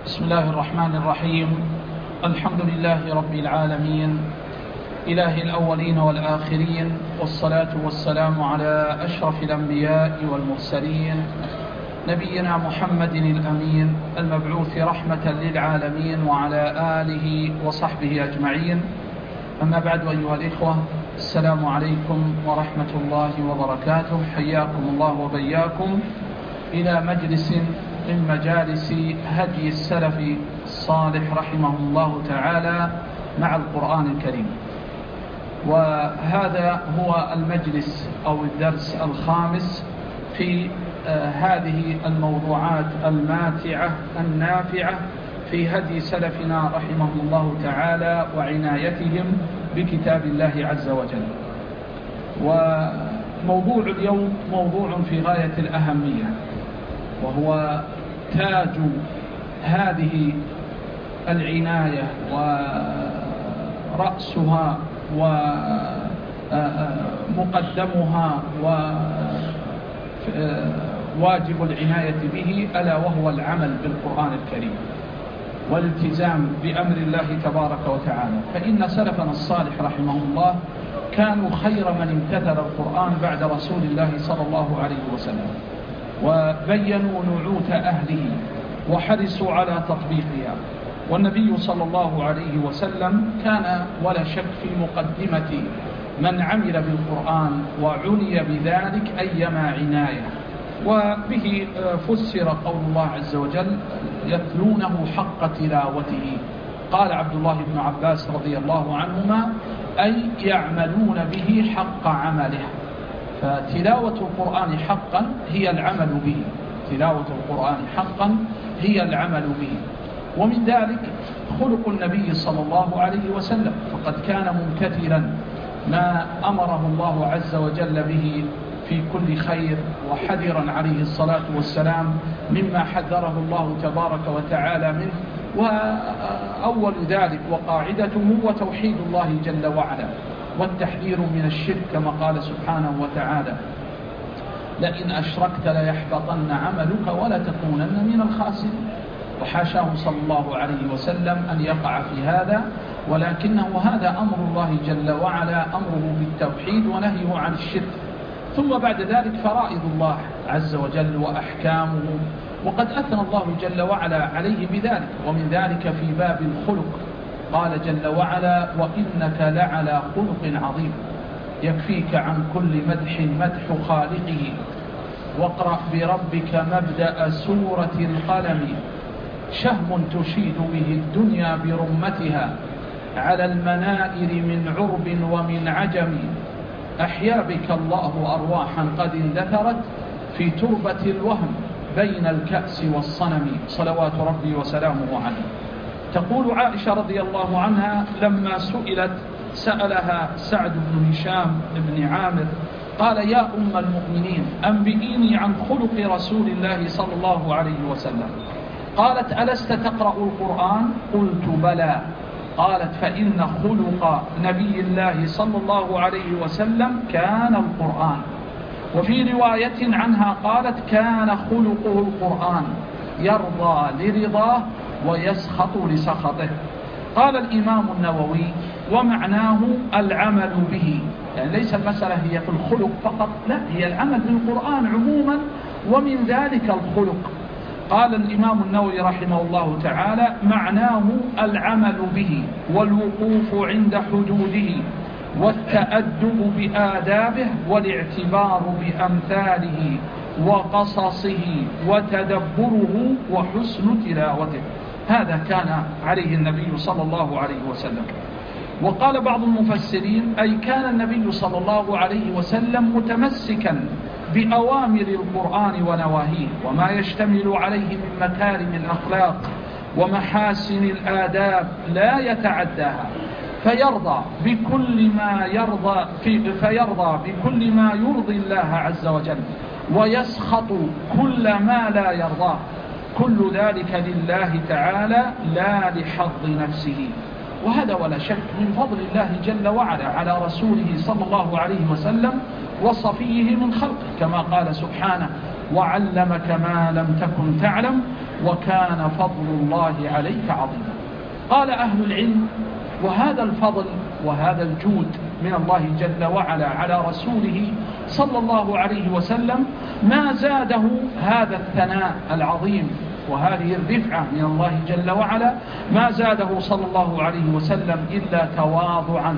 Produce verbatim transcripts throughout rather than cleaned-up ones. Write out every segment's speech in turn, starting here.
بسم الله الرحمن الرحيم. الحمد لله رب العالمين، إله الأولين والآخرين، والصلاة والسلام على أشرف الأنبياء والمرسلين، نبينا محمد الأمين المبعوث رحمة للعالمين، وعلى آله وصحبه أجمعين. أما بعد، أيها الإخوة، السلام عليكم ورحمة الله وبركاته. حياكم الله وبياكم إلى مجلس من مجالس هدي السلف الصالح رحمه الله تعالى مع القرآن الكريم. وهذا هو المجلس أو الدرس الخامس في هذه الموضوعات الماتعة النافعة في هدي سلفنا رحمه الله تعالى وعنايتهم بكتاب الله عز وجل. وموضوع اليوم موضوع في غاية الأهمية، وهو تاج هذه العناية ورأسها ومقدمها وواجب العناية به، ألا وهو العمل بالقرآن الكريم والالتزام بأمر الله تبارك وتعالى. فإن سلفنا الصالح رحمه الله كانوا خير من امتثل القرآن بعد رسول الله صلى الله عليه وسلم، وبينوا نعوت أهله وحرصوا على تطبيقها. والنبي صلى الله عليه وسلم كان ولا شك في مقدمة من عمل بالقرآن وعني بذلك أيما عناية. وبه فسر قول الله عز وجل: يتلونه حق تلاوته. قال عبد الله بن عباس رضي الله عنهما: أي يعملون به حق عمله. فتلاوة القرآن حقا هي العمل به، تلاوة القرآن حقا هي العمل به. ومن ذلك خلق النبي صلى الله عليه وسلم، فقد كان ممتثلا ما أمره الله عز وجل به في كل خير، وحذرا عليه الصلاة والسلام مما حذره الله تبارك وتعالى منه. وأول ذلك وقاعدته هو توحيد الله جل وعلا والتحذير من الشرك، كما قال سبحانه وتعالى: لئن أشركت ليحبطن عملك ولتكونن من الخاسرين. وحاشاه صلى الله عليه وسلم أن يقع في هذا، ولكنه هذا أمر الله جل وعلا، أمره بالتوحيد ونهيه عن الشرك. ثم بعد ذلك فرائض الله عز وجل وأحكامه، وقد أثنى الله جل وعلا عليه بذلك. ومن ذلك في باب الخلق قال جل وعلا: وإنك لعلى خلق عظيم، يكفيك عن كل مدح مدح خالقه، واقرأ بربك مبدأ سورة القلم، شهم تشيد به الدنيا برمتها، على المنائر من عرب ومن عجم، أحيا بك الله أرواحا قد اندثرت في تربة الوهم بين الكأس والصنم، صلوات ربي وسلامه عليه. تقول عائشة رضي الله عنها لما سئلت سألها سعد بن هشام بن عامر قال: يا أم المؤمنين، أنبئيني عن خلق رسول الله صلى الله عليه وسلم. قالت: ألست تقرأ القرآن؟ قلت: بلى. قالت: فإن خلق نبي الله صلى الله عليه وسلم كان القرآن. وفي رواية عنها قالت: كان خلقه القرآن، يرضى لرضاه ويسخط لسخطه. قال الإمام النووي: ومعناه العمل به، يعني ليس المسألة هي في الخلق فقط، لا، هي العمل بالقرآن عموما، ومن ذلك الخلق. قال الإمام النووي رحمه الله تعالى: معناه العمل به والوقوف عند حدوده والتأدب بآدابه والاعتبار بأمثاله وقصصه وتدبره وحسن تلاوته. هذا كان عليه النبي صلى الله عليه وسلم. وقال بعض المفسرين: أي كان النبي صلى الله عليه وسلم متمسكا بأوامر القرآن ونواهيه وما يشتمل عليه من مكارم الأخلاق ومحاسن الآداب لا يتعداها، فيرضى بكل ما يرضى في فيرضى بكل ما يرضي الله عز وجل، ويسخط كل ما لا يرضاه، كل ذلك لله تعالى لا لحظ نفسه. وهذا ولا شك من فضل الله جل وعلا على رسوله صلى الله عليه وسلم وصفيه من خلقه، كما قال سبحانه: وعلمك ما لم تكن تعلم وكان فضل الله عليك عظيما. قال أهل العلم: وهذا الفضل وهذا الجود من الله جل وعلا على رسوله صلى الله عليه وسلم ما زاده هذا الثناء العظيم وهذه الرفعة من الله جل وعلا، ما زاده صلى الله عليه وسلم إلا تواضعا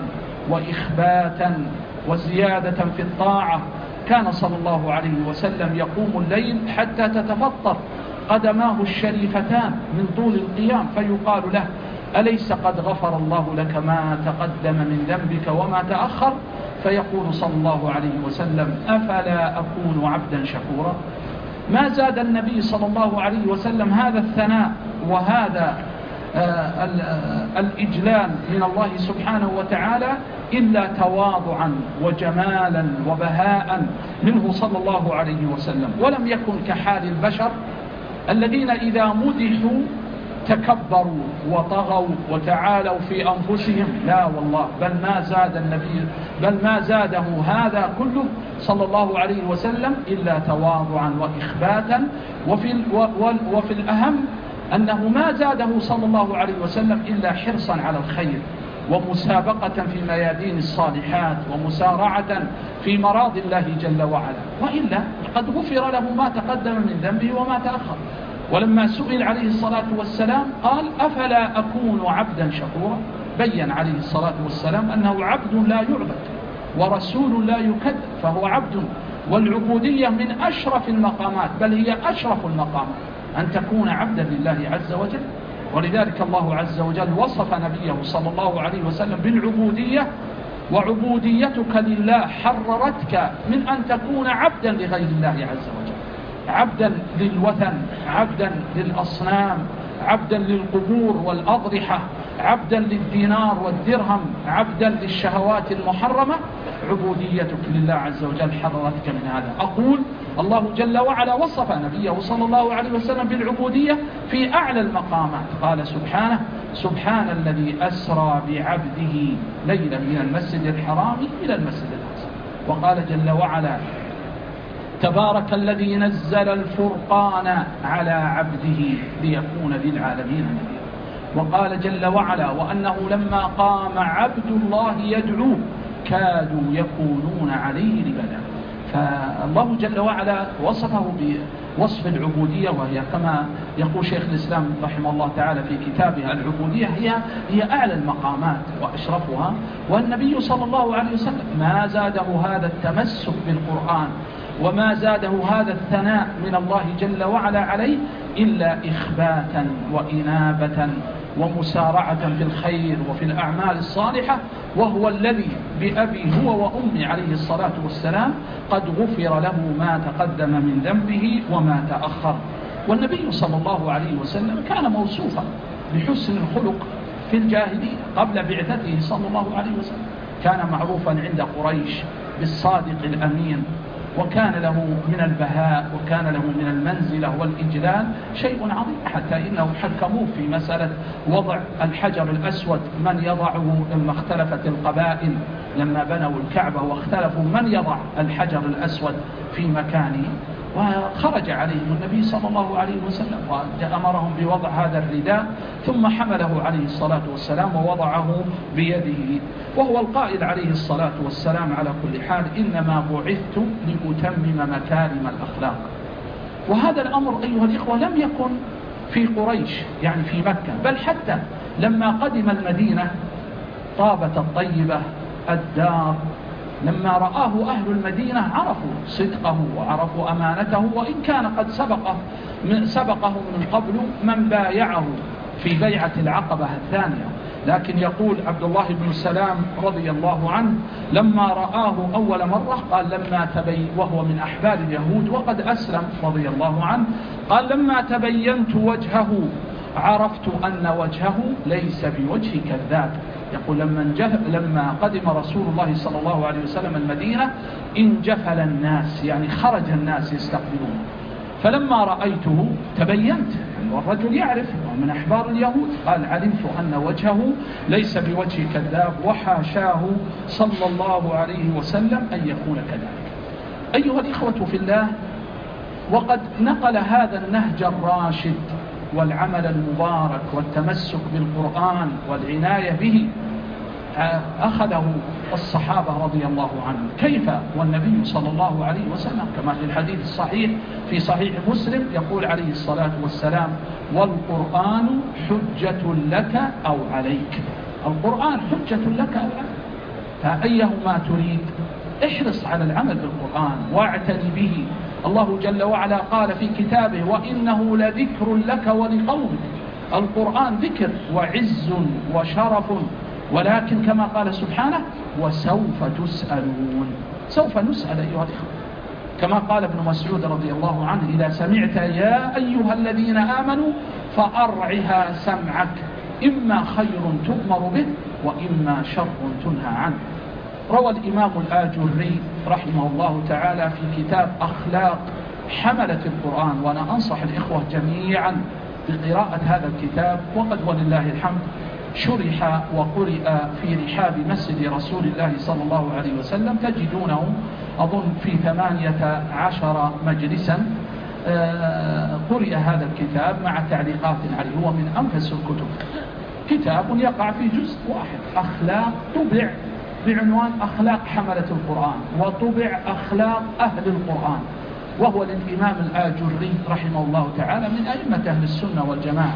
وإخباتا وزيادة في الطاعة. كان صلى الله عليه وسلم يقوم الليل حتى تتفطر قدماه الشريفتان من طول القيام، فيقال له: أليس قد غفر الله لك ما تقدم من ذنبك وما تأخر؟ فيقول صلى الله عليه وسلم: أفلا أكون عبدا شكورا؟ ما زاد النبي صلى الله عليه وسلم هذا الثناء وهذا آه الإجلال من الله سبحانه وتعالى إلا تواضعا وجمالا وبهاء منه صلى الله عليه وسلم. ولم يكن كحال البشر الذين إذا مدحوا تكبروا وطغوا وتعالوا في أنفسهم، لا والله، بل ما زاد النبي بل ما زاده هذا كله صلى الله عليه وسلم إلا تواضعا وإخباتا. وفي, وفي الأهم أنه ما زاده صلى الله عليه وسلم إلا حرصا على الخير ومسابقة في ميادين الصالحات ومسارعة في مراض الله جل وعلا، وإلا قد غفر له ما تقدم من ذنبه وما تأخر. ولما سئل عليه الصلاة والسلام قال: أفلا أكون عبدا شكورا؟ بين عليه الصلاة والسلام أنه عبد لا يعبد ورسول لا يكذب، فهو عبد، والعبودية من أشرف المقامات، بل هي أشرف المقامات أن تكون عبدا لله عز وجل. ولذلك الله عز وجل وصف نبيه صلى الله عليه وسلم بالعبودية: وعبوديتك لله حررتك من أن تكون عبدا لغير الله عز وجل، عبدا للوثن، عبدا للأصنام، عبدا للقبور والأضرحة، عبدا للدينار والدرهم، عبدا للشهوات المحرمة. عبوديتك لله عز وجل حررتك من هذا. أقول: الله جل وعلا وصف نبيه صلى الله عليه وسلم بالعبودية في أعلى المقامات. قال سبحانه: سبحان الذي أسرى بعبده ليلا من المسجد الحرام إلى المسجد الأقصى. وقال جل وعلا: تبارك الذي نزل الفرقان على عبده ليكون للعالمين نذيرا. وقال جل وعلا: وأنه لما قام عبد الله يدعوه كادوا يكونون عليه لبدا. فالله جل وعلا وصفه بوصف العبودية، وهي كما يقول شيخ الإسلام رحمه الله تعالى في كتابه: العبودية هي هي أعلى المقامات وأشرفها. والنبي صلى الله عليه وسلم ما زاده هذا التمسك بالقرآن وما زاده هذا الثناء من الله جل وعلا عليه إلا إخباتا وإنابة ومسارعة في الخير وفي الأعمال الصالحة، وهو الذي بأبي هو وأمي عليه الصلاة والسلام قد غفر له ما تقدم من ذنبه وما تأخر. والنبي صلى الله عليه وسلم كان موصوفا بحسن الخلق في الجاهلية قبل بعثته صلى الله عليه وسلم، كان معروفا عند قريش بالصادق الأمين، وكان له من البهاء وكان له من المنزلة والإجلال شيء عظيم، حتى إنهم حكموه في مسألة وضع الحجر الأسود من يضعه لما اختلفت القبائل، لما بنوا الكعبة واختلفوا من يضع الحجر الأسود في مكانه، وخرج عليهم النبي صلى الله عليه وسلم وأمرهم بوضع هذا الرداء، ثم حمله عليه الصلاة والسلام ووضعه بيده، وهو القائل عليه الصلاة والسلام على كل حال: إنما بعثت لأتمم مكارم الأخلاق. وهذا الأمر أيها الإخوة لم يكن في قريش يعني في مكة، بل حتى لما قدم المدينة طابت الطيبة الدار، لما رآه أهل المدينة عرفوا صدقه وعرفوا أمانته، وإن كان قد سبقه من سبقه من قبل من بايعه في بيعة العقبة الثانية. لكن يقول عبد الله بن سلام رضي الله عنه: لما رآه أول مرة قال لما تبين، وهو من أحبار اليهود وقد أسلم رضي الله عنه، قال: لما تبينت وجهه عرفت أن وجهه ليس بوجه كذاب. يقول لما, لما قدم رسول الله صلى الله عليه وسلم المدينة انجفل الناس، يعني خرج الناس يستقبلونه، فلما رأيته تبينت، والرجل يعرف من أحبار اليهود، قال: علمت أن وجهه ليس بوجه كذاب، وحاشاه صلى الله عليه وسلم أن يكون كذلك. أيها الإخوة في الله، وقد نقل هذا النهج الراشد والعمل المبارك والتمسك بالقرآن والعناية به أخذه الصحابة رضي الله عنهم. كيف والنبي صلى الله عليه وسلم كما في الحديث الصحيح في صحيح مسلم يقول عليه الصلاة والسلام: والقرآن حجة لك أو عليك. القرآن حجة لك أو عليك، فأيهما تريد احرص على العمل بالقرآن واعتني به. الله جل وعلا قال في كتابه: وإنه لذكر لك ولقومك. القرآن ذكر وعز وشرف، ولكن كما قال سبحانه: وسوف تسألون. سوف نسأل أيها الإخوة، كما قال ابن مسعود رضي الله عنه: إذا سمعت يا أيها الذين آمنوا فأرعها سمعك، إما خير تؤمر به وإما شر تنهى عنه. روى الإمام الآجري رحمه الله تعالى في كتاب أخلاق حملة القرآن، وأنا أنصح الإخوة جميعا بقراءة هذا الكتاب، وقد ولله الحمد شرح وقرئ في رحاب مسجد رسول الله صلى الله عليه وسلم، تجدونه أظن في ثمانية عشر مجلسا قرئ هذا الكتاب مع تعليقات عليه. هو من أنفس الكتب، كتاب يقع في جزء واحد، أخلاق، طبع بعنوان أخلاق حملة القرآن، وطبع أخلاق أهل القرآن، وهو للإمام الآجري رحمه الله تعالى من أئمة أهل السنة والجماعة.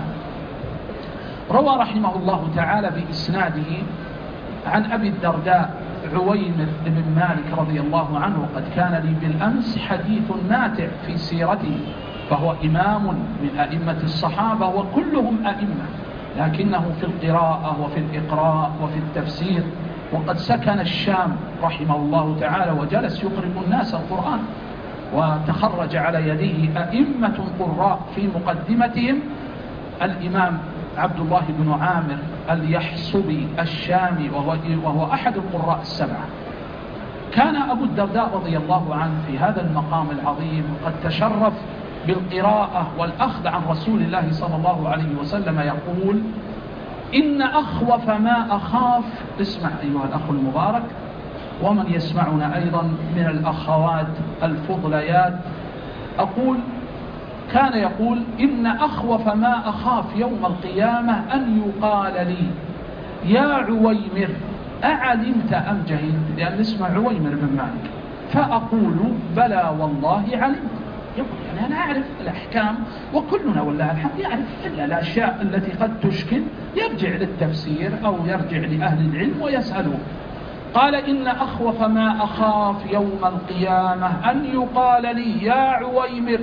روى رحمه الله تعالى بإسناده عن أبي الدرداء عويمر بن مالك رضي الله عنه: وقد كان لي بالأمس حديث ماتع في سيرته، فهو إمام من أئمة الصحابة وكلهم أئمة، لكنه في القراءة وفي الإقراء وفي التفسير، وقد سكن الشام رحمه الله تعالى وجلس يقرئ الناس القرآن، وتخرج على يديه أئمة قراء في مقدمتهم الإمام عبد الله بن عامر اليحصبي الشامي، وهو, وهو أحد القراء السبعة. كان أبو الدرداء رضي الله عنه في هذا المقام العظيم قد تشرف بالقراءة والأخذ عن رسول الله صلى الله عليه وسلم يقول: إن أخوف ما أخاف، اسمع أيها الأخ المبارك ومن يسمعنا أيضا من الأخوات الفضليات، أقول كان يقول: إن أخوف ما أخاف يوم القيامة أن يقال لي يا عويمر أعلمت أم جهلت، لأن اسمه عويمر بن مالك، فأقول بلى والله علمت. يقول يعني أنا أعرف الأحكام، وكلنا والله الحمد يعرف إلا الأشياء التي قد تشكل يرجع للتفسير أو يرجع لأهل العلم ويسألون. قال: إن أخوف ما أخاف يوم القيامة أن يقال لي يا عويمر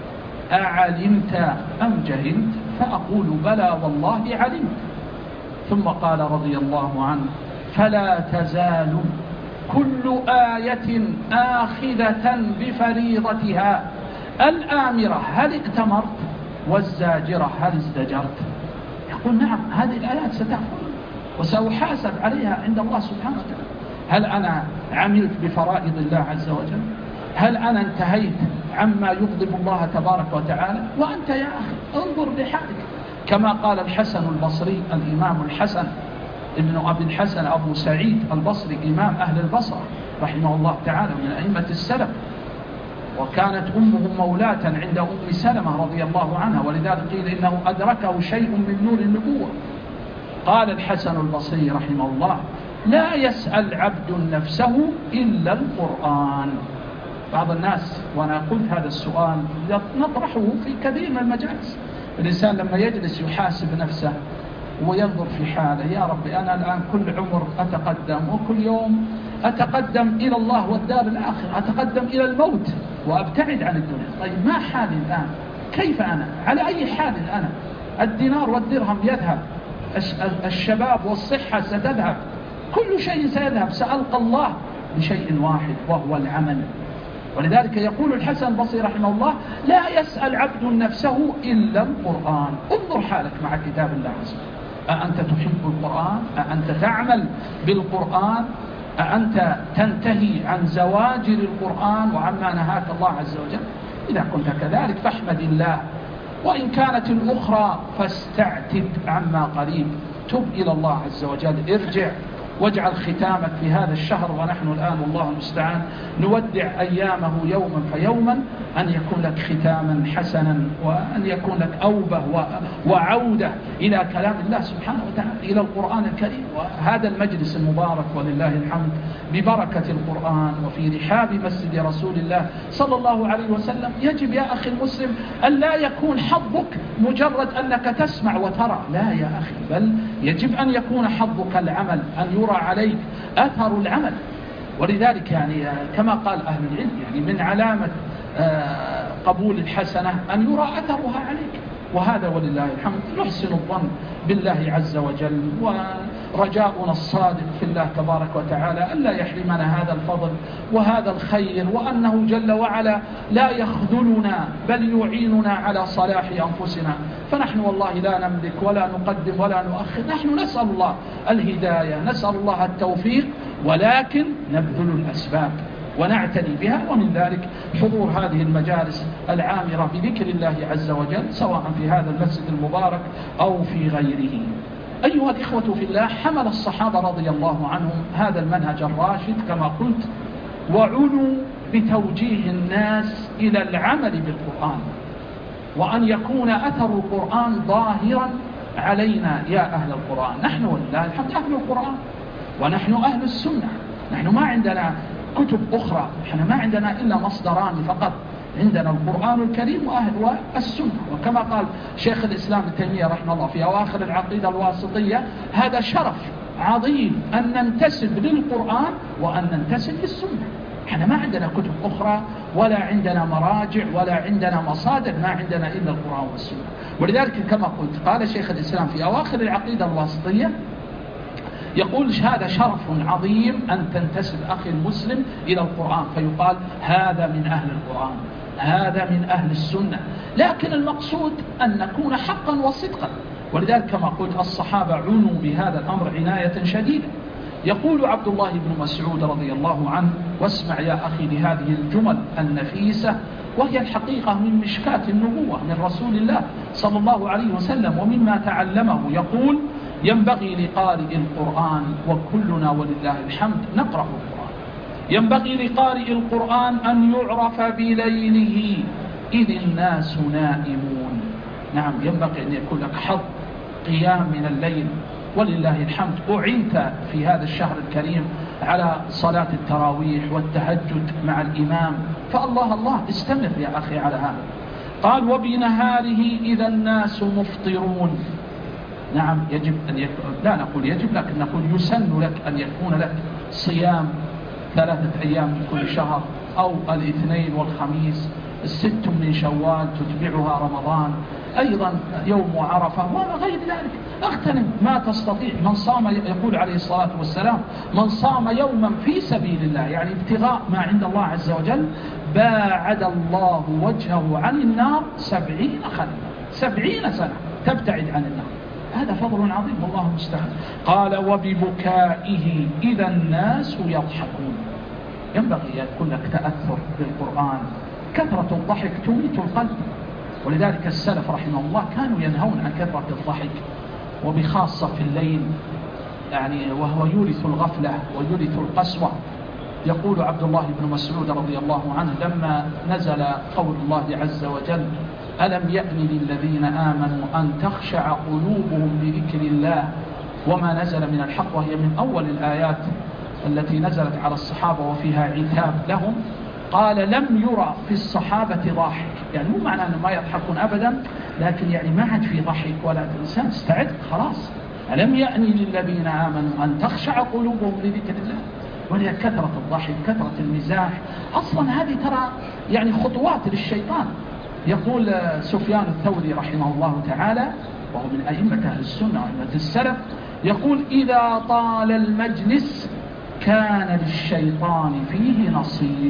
أعلمت أم جهلت، فأقول بلى والله علمت. ثم قال رضي الله عنه: فلا تزال كل آية آخذة بفريضتها، الآمرة هل ائتمرت والزاجرة هل ازدجرت. يقول نعم، هذه الآيات ستحصل وسأحاسب عليها عند الله سبحانه وتعالى. هل أنا عملت بفرائض الله عز وجل؟ هل أنا انتهيت عما يغضب الله تبارك وتعالى؟ وأنت يا أخي انظر لحالك، كما قال الحسن البصري، الإمام الحسن ابن أبي الحسن أبو سعيد البصري إمام أهل البصرة رحمه الله تعالى من أئمة السلف، وكانت أمه مولاة عند أم سلمة رضي الله عنها، ولذلك قيل إنه أدركه شيء من نور النبوة. قال الحسن البصري رحمه الله: لا يسأل عبد نفسه إلا القرآن. بعض الناس، وأنا قلت هذا السؤال نطرحه في كثير من المجالس، الإنسان لما يجلس يحاسب نفسه وينظر في حاله: يا ربي أنا الآن كل عمر أتقدم، وكل يوم أتقدم إلى الله والدار الآخرة، أتقدم إلى الموت وأبتعد عن الدنيا. طيب ما حالي الآن؟ كيف أنا؟ على أي حال أنا؟ الدينار والدرهم يذهب، الشباب والصحة ستذهب، كل شيء سيذهب، سألقى الله بشيء واحد وهو العمل. ولذلك يقول الحسن البصري رحمه الله: لا يسأل عبد نفسه إلا القرآن. انظر حالك مع كتاب الله عز وجل، أأنت تحب القرآن؟ أأنت تعمل بالقرآن؟ أأنت تنتهي عن زواجر القرآن وعما نهاك الله عز وجل؟ إذا كنت كذلك فاحمد الله، وإن كانت الأخرى فاستعتب عما قريب، تب إلى الله عز وجل، ارجع واجعل ختامك في هذا الشهر ونحن الآن والله المستعان نودع أيامه يوما فيوما، أن يكون لك ختاما حسنا، وأن يكون لك أوبة وعودة إلى كلام الله سبحانه وتعالى، إلى القرآن الكريم. وهذا المجلس المبارك ولله الحمد ببركة القرآن وفي رحاب مسجد رسول الله صلى الله عليه وسلم، يجب يا أخي المسلم أن لا يكون حظك مجرد أنك تسمع وترى، لا يا أخي، بل يجب أن يكون حظك العمل، أن يرى عليك أثر العمل. ولذلك يعني كما قال أهل العلم، يعني من علامة قبول الحسنة أن يرى أثرها عليك، وهذا ولله الحمد نحسن الظن بالله عز وجل، ورجاؤنا الصادق في الله تبارك وتعالى ألا يحرمنا هذا الفضل وهذا الخير، وأنه جل وعلا لا يخذلنا بل يعيننا على صلاح أنفسنا. فنحن والله لا نملك ولا نقدم ولا نؤخر، نحن نسأل الله الهداية، نسأل الله التوفيق، ولكن نبذل الأسباب ونعتني بها، ومن ذلك حضور هذه المجالس العامرة بذكر الله عز وجل سواء في هذا المسجد المبارك أو في غيره. أيها الإخوة في الله، حمل الصحابة رضي الله عنهم هذا المنهج الراشد كما قلت، وعنوا بتوجيه الناس إلى العمل بالقرآن، وأن يكون أثر القرآن ظاهرا علينا يا أهل القرآن. نحن ولله الحمد أهل القرآن، ونحن أهل السنة، نحن ما عندنا كتب أخرى، نحن ما عندنا إلا مصدران فقط، عندنا القرآن الكريم وأهل والسنة. وكما قال شيخ الإسلام ابن تيمية رحمه الله في أواخر العقيدة الواسطية، هذا شرف عظيم أن ننتسب للقرآن وأن ننتسب للسنة. احنا ما عندنا كتب أخرى ولا عندنا مراجع ولا عندنا مصادر، ما عندنا إلا القرآن والسنة. ولذلك كما قلت قال شيخ الإسلام في أواخر العقيدة الواسطية، يقول هذا شرف عظيم أن تنتسب أخي المسلم إلى القرآن، فيقال هذا من أهل القرآن، هذا من أهل السنة. لكن المقصود أن نكون حقا وصدقا. ولذلك كما قلت الصحابة عنوا بهذا الأمر عناية شديدة. يقول عبد الله بن مسعود رضي الله عنه، واسمع يا أخي لهذه الجمل النفيسة، وهي الحقيقة من مشكاة النبوة من رسول الله صلى الله عليه وسلم ومما تعلمه. يقول ينبغي لقارئ القرآن، وكلنا ولله الحمد نقرأ القرآن، ينبغي لقارئ القرآن أن يعرف بليله إذ الناس نائمون. نعم، ينبغي أن يكون لك حظ قيام من الليل، ولله الحمد أعنت في هذا الشهر الكريم على صلاة التراويح والتهجد مع الإمام، فالله الله استمر يا أخي على هذا. قال وبنهاره إذا الناس مفطرون. نعم، يجب أن يكون، لا نقول يجب لكن نقول يسن لك أن يكون لك صيام ثلاثة أيام من كل شهر، أو الاثنين والخميس، الست من شوال تتبعها رمضان، أيضا يوم عرفة وغير ذلك. اغتنم ما تستطيع. من صام، يقول عليه الصلاة والسلام، من صام يوما في سبيل الله، يعني ابتغاء ما عند الله عز وجل، باعد الله وجهه عن النار سبعين خريفا، سبعين سنة تبتعد عن النار. هذا فضل عظيم والله المستعان. قال وببكائه إذا الناس يضحكون. ينبغي أن يكون لك تأثر بالقرآن، كثرة الضحك تميت القلب. ولذلك السلف رحمه الله كانوا ينهون عن كثرة الضحك، وبخاصة في الليل، يعني وهو يورث الغفلة ويورث القسوة. يقول عبد الله بن مسعود رضي الله عنه لما نزل قول الله عز وجل ألم يأن للذين آمنوا أن تخشع قلوبهم لذكر الله وما نزل من الحق، وهي من أول الآيات التي نزلت على الصحابة وفيها عتاب لهم. قال لم يرى في الصحابة ضاحك، يعني مو معنى أنه ما يضحكون أبدا، لكن يعني ما عاد في ضحك ولا إنسان استعد خلاص. ألم يأني للذين آمنوا أن تخشع قلوبهم لذكر الله. وهي كثرة الضحك، كثرة المزاح، أصلا هذه ترى يعني خطوات للشيطان. يقول سفيان الثوري رحمه الله تعالى، وهو من أئمة أهل السنة وأئمة السلف، يقول إذا طال المجلس كان للشيطان فيه نصيب.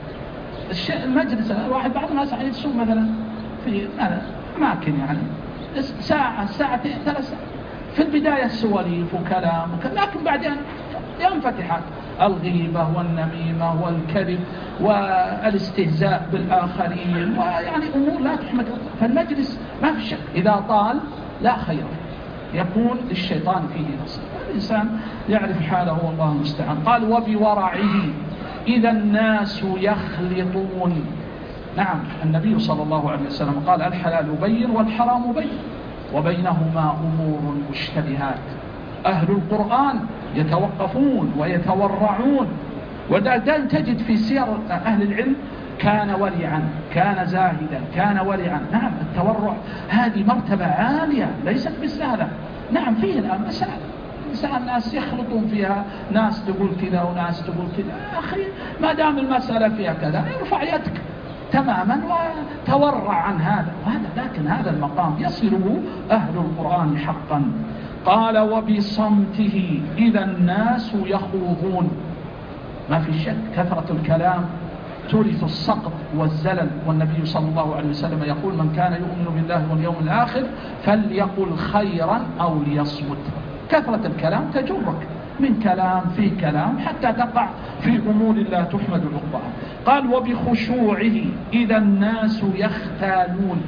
المجلس الواحد بعض الناس يجلسون مثلا في أماكن يعني ساعة ساعتين ثلاث ساعات، في البداية سواليف وكلام وكلام، لكن بعدين ينفتحات الغيبة والنميمة والكذب والاستهزاء بالآخرين، ويعني أمور لا تحمد. فالمجلس ما في شك إذا طال لا خير. يكون للشيطان فيه نصيب. الإنسان يعرف حاله والله المستعان. قال وبورعه إذا الناس يخلطون. نعم النبي صلى الله عليه وسلم قال الحلال بين والحرام بين وبينهما أمور مشتبهات. أهل القرآن يتوقفون ويتورعون، ودائما تجد في سير أهل العلم كان ورعا، كان زاهدا، كان ورعا. نعم التورع هذه مرتبة عالية ليست بالسهلة. نعم فيه الآن مسائل مسائل الناس يخلطون فيها، ناس تقول كذا وناس تقول كذا. يا أخي ما دام المسألة فيها كذا ارفع يدك تماما وتورع عن هذا وهذا. لكن هذا المقام يصله أهل القرآن حقا. قال وبصمته إذا الناس يخوضون. ما في شك كثرة الكلام تورث السقط والزلل، والنبي صلى الله عليه وسلم يقول من كان يؤمن بالله واليوم الآخر فليقل خيرا أو ليصمت. كثرة الكلام تجرك من كلام في كلام حتى تقع في أمور لا تحمد عقبها. قال وبخشوعه إذا الناس يختالون.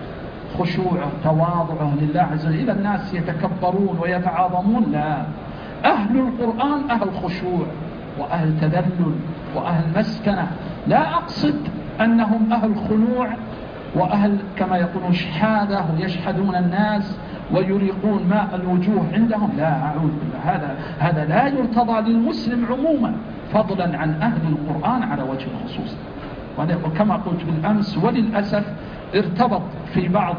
خشوعه تواضعه لله عز وجل إذا الناس يتكبرون ويتعاظمون. لا، أهل القرآن أهل خشوع وأهل تذلل وأهل مسكنة. لا أقصد أنهم أهل خنوع وأهل كما يقولون شحاذة ويشحذون الناس ويريقون ماء الوجوه عندهم. لا، أعوذ بالله، هذا هذا لا يرتضى للمسلم عموما، فضلا عن أهل القرآن على وجه الخصوص. وكما قلت بالأمس وللأسف ارتبط في بعض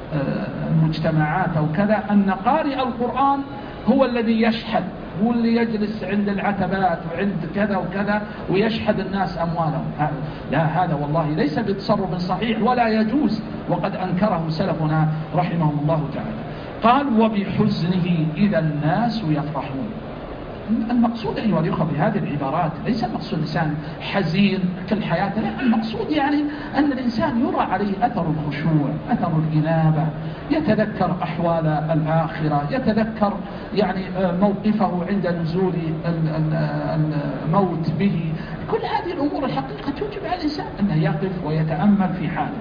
المجتمعات أو كذا أن قارئ القرآن هو الذي يشحذ، هو اللي يجلس عند العتبات وعند كذا وكذا ويشحذ الناس أموالهم. لا، هذا والله ليس بتصرف صحيح ولا يجوز، وقد أنكره سلفنا رحمهم الله تعالى. قال وبحزنه إذا الناس يفرحون. المقصود أيها الأخوة بهذه العبارات ليس المقصود الإنسان حزين كل حياته، لا، المقصود يعني أن الإنسان يرى عليه أثر الخشوع، أثر الإنابة، يتذكر أحوال الآخرة، يتذكر يعني موقفه عند نزول الموت به. كل هذه الأمور الحقيقة توجب على الإنسان أنه يقف ويتأمل في حاله.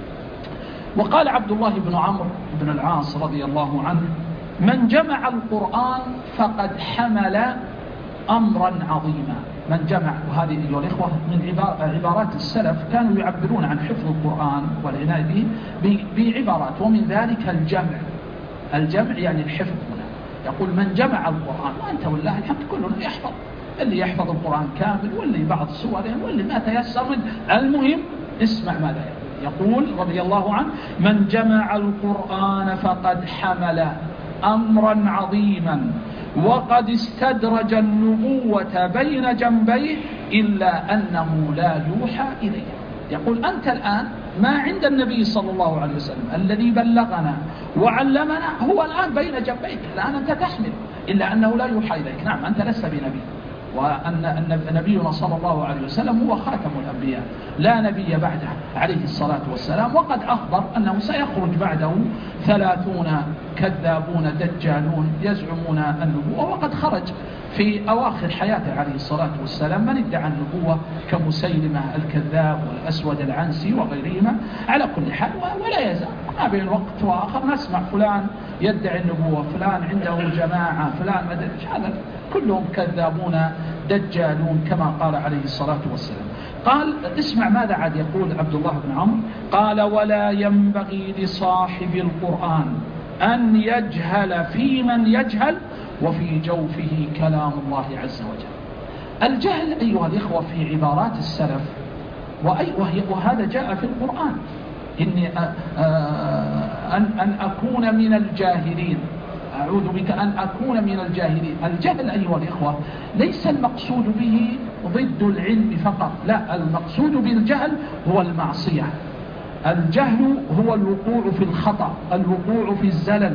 وقال عبد الله بن عمرو بن العاص رضي الله عنه من جمع القرآن فقد حمل أمرا عظيما. من جمع، وهذه أيها الإخوة من عبارات السلف كانوا يعبرون عن حفظ القرآن والعناية به بعبارات، ومن ذلك الجمع. الجمع يعني الحفظ هنا. يقول من جمع القرآن، وأنت والله الحمد كلنا يحفظ، اللي يحفظ القرآن كامل واللي بعض سوره واللي ما تيسر منه. المهم اسمع ماذا يقول. يقول رضي الله عنه من جمع القرآن فقد حمل أمرا عظيما وقد استدرج النبوة بين جنبيه إلا أنه لا يوحى إليه. يقول أنت الآن ما عند النبي صلى الله عليه وسلم الذي بلغنا وعلمنا هو الآن بين جنبيك، الآن أنت تحمل، إلا أنه لا يوحى إليك. نعم أنت لست بنبي، وأن نبينا صلى الله عليه وسلم هو خاتم الأنبياء لا نبي بعده عليه الصلاة والسلام، وقد أخبر أنه سيخرج بعده ثلاثون كذابون دجالون يزعمون النبوة، وقد خرج في أواخر حياته عليه الصلاة والسلام من ادعى النبوة كمسيلمة الكذاب والأسود العنسي وغيرهما. على كل حال ولا يزال ما بين وقت وآخر نسمع فلان يدعي النبوة، فلان عنده جماعة، فلان مدرج، هذا كلهم كذابون دجالون كما قال عليه الصلاة والسلام. قال اسمع ماذا عاد يقول عبد الله بن عمرو. قال ولا ينبغي لصاحب القرآن أن يجهل في من يجهل وفي جوفه كلام الله عز وجل. الجهل أيها الإخوة في عبارات السلف وهذا جاء في القرآن إني أن أن أكون من الجاهلين، أعوذ بك أن أكون من الجاهلين. الجهل أيها الإخوة ليس المقصود به ضد العلم فقط، لا، المقصود بالجهل هو المعصية. الجهل هو الوقوع في الخطأ، الوقوع في الزلل.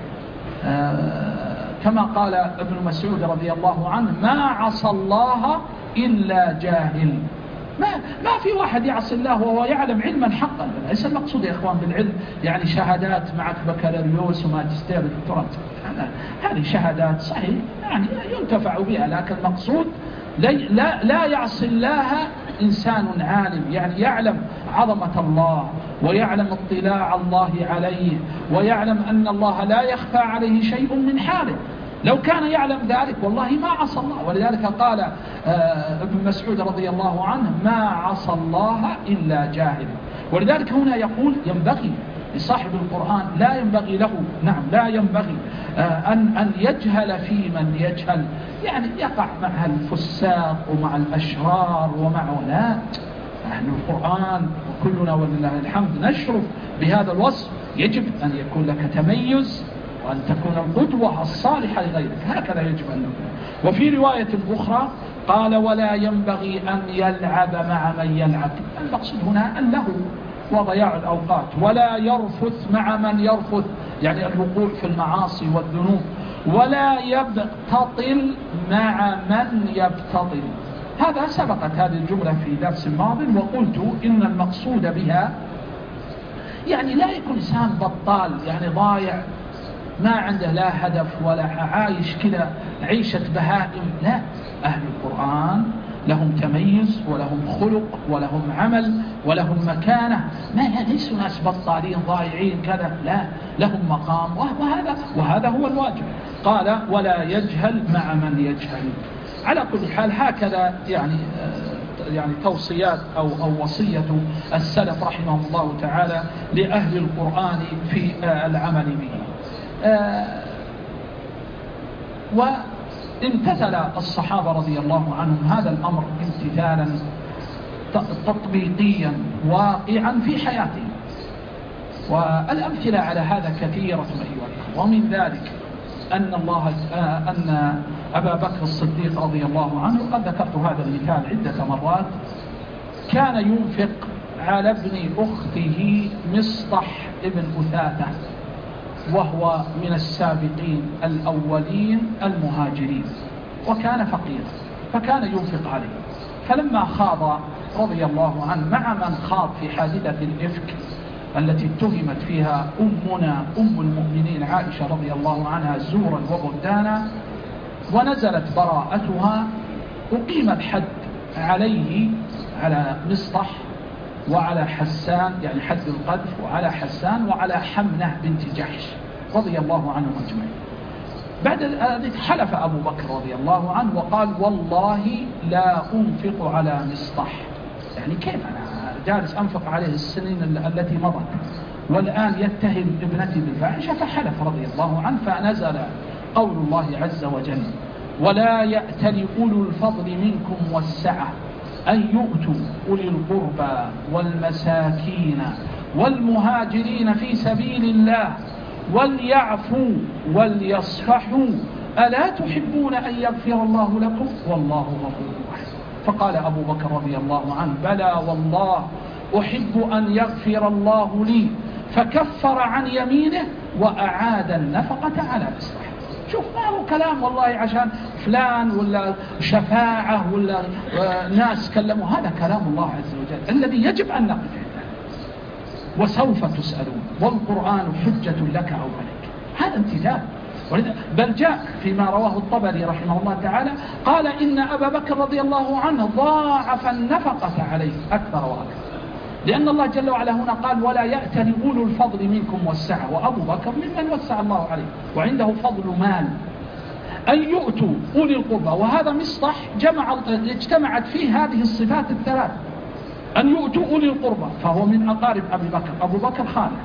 آه كما قال ابن مسعود رضي الله عنه ما عصى الله إلا جاهل. ما ما في واحد يعصي الله وهو يعلم علما حقا. ليس المقصود يا إخوان بالعلم يعني شهادات معك بكالوريوس وماجستير ودكتوراه، هذه شهادات صحيح يعني ينتفع بها، لكن المقصود لا لا يعصي الله إنسان عالم يعني يعلم عظمة الله ويعلم اطلاع الله عليه ويعلم أن الله لا يخفى عليه شيء من حاله، لو كان يعلم ذلك والله ما عصى الله. ولذلك قال ابن مسعود رضي الله عنه ما عصى الله إلا جاهل. ولذلك هنا يقول ينبغي لصاحب القرآن لا ينبغي له نعم لا ينبغي أن أن يجهل في من يجهل، يعني يقع مع الفساق ومع الأشرار ومع ولا أهل القرآن وكلنا ولله الحمد نشرف بهذا الوصف. يجب أن يكون لك تميز وأن تكون القدوة الصالحة لغيرك، هكذا يجب أن نكون. وفي رواية أخرى قال ولا ينبغي أن يلعب مع من يلعب، المقصود هنا اللهو وضياع الأوقات. ولا يرفث مع من يرفث يعني الوقوع في المعاصي والذنوب. ولا يبتطل مع من يبتطل. هذا سبقت هذه الجملة في درس ماض وقلت إن المقصود بها يعني لا يكون إنسان بطال يعني ضايع ما عنده لا هدف ولا عايش كذا عيشة بهائم، لا، أهل القرآن لهم تميز ولهم خلق ولهم عمل ولهم مكانة، ما ليسوا ناس بطالين ضايعين كذا، لا، لهم مقام وهذا وهذا هو الواجب. قال ولا يجهل مع من يجهل. على كل حال هكذا يعني يعني توصيات أو أو وصية السلف رحمهم الله تعالى لأهل القرآن في العمل به. وامتثل الصحابة رضي الله عنهم هذا الأمر امتثالا تطبيقيا واقعا في حياتهم، والأمثلة على هذا كثيرة أيها الأخوة. ومن ذلك أن الله أن أبا بكر الصديق رضي الله عنه، قد ذكرت هذا المثال عدة مرات، كان ينفق على ابن أخته مصطح ابن أثاثة وهو من السابقين الأولين المهاجرين، وكان فقيرا فكان ينفق عليه. فلما خاض رضي الله عنه مع من خاض في حادثة الإفك التي اتهمت فيها أمنا أم المؤمنين عائشة رضي الله عنها زورا وبهتانا ونزلت براءتها، أقيمت حد عليه على مصطح وعلى حسان يعني حد القذف وعلى حسان وعلى حمنة بنت جحش رضي الله عنهم أجمعين. بعد ذلك حلف أبو بكر رضي الله عنه وقال والله لا أنفق على مصطح، يعني كيف أنا جالس أنفق عليه السنين التي مضت والآن يتهم ابنتي بالفاحشة. فحلف رضي الله عنه، فنزل قول الله عز وجل ولا يأتل أولو الفضل منكم والسعة أن يؤتوا أولي القربى والمساكين والمهاجرين في سبيل الله وليعفوا وليصفحوا ألا تحبون أن يغفر الله لكم والله غفور رحيم. فقال أبو بكر رضي الله عنه بلى والله أحب أن يغفر الله لي، فكفر عن يمينه وأعاد النفقة على مصطح. شوف ما هو كلام والله عشان فلان ولا شفاعة ولا ناس كلموا، هذا كلام الله عز وجل الذي يجب أن نقف عنده. وسوف تسألون والقرآن حجة لك أو عليك، هذا امتثال. بل جاء فيما رواه الطبري رحمه الله تعالى قال إن أبا بكر رضي الله عنه ضاعف النفقة عليه أكثر وأكثر، لأن الله جل وعلا هنا قال ولا يأتل أولو الفضل منكم والسعة، وأبو بكر ممن وسع الله عليه وعنده فضل مال، أن يؤتوا أولي القربى. وهذا مصطح جمع اجتمعت فيه هذه الصفات الثلاث، أن يؤتوا أولي القربى فهو من أقارب أبي بكر، أبو بكر خاله،